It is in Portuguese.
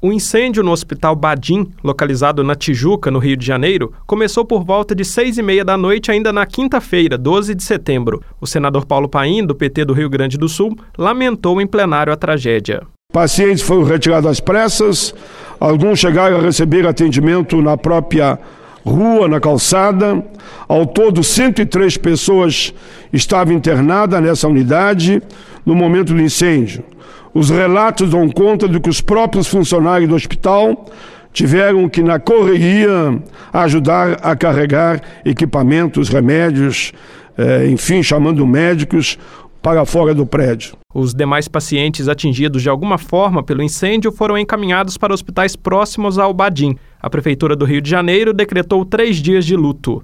O incêndio no Hospital Badim, localizado na Tijuca, no Rio de Janeiro, começou por volta de 6h30 da noite, ainda na quinta-feira, 12 de setembro. O senador Paulo Paim, do PT do Rio Grande do Sul, lamentou em plenário a tragédia. Pacientes foram retirados às pressas, alguns chegaram a receber atendimento na própria rua, na calçada. Ao todo, 103 pessoas estavam internadas nessa unidade no momento do incêndio. Os relatos dão conta de que os próprios funcionários do hospital tiveram que, na correria, ajudar a carregar equipamentos, remédios, enfim, chamando médicos para fora do prédio. Os demais pacientes atingidos de alguma forma pelo incêndio foram encaminhados para hospitais próximos ao Badim. A Prefeitura do Rio de Janeiro decretou 3 dias de luto.